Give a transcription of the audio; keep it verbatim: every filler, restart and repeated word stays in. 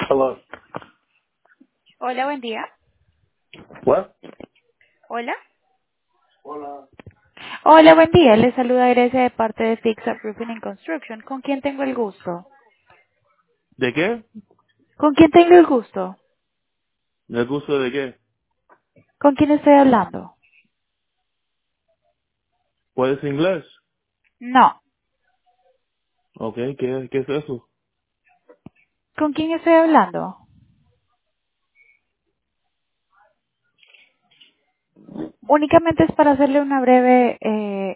Hello. Hola, buen día. What? Hola. Hola. Hola, buen día. Les saluda Grecia de parte de Fix Up Roofing and Construction. ¿Con quién tengo el gusto? ¿De qué? ¿Con quién tengo el gusto? ¿El gusto de qué? ¿Con quién estoy hablando? ¿Puedes inglés? No. Ok, ¿qué, qué es eso? ¿Con quién estoy hablando? Únicamente es para hacerle una breve eh,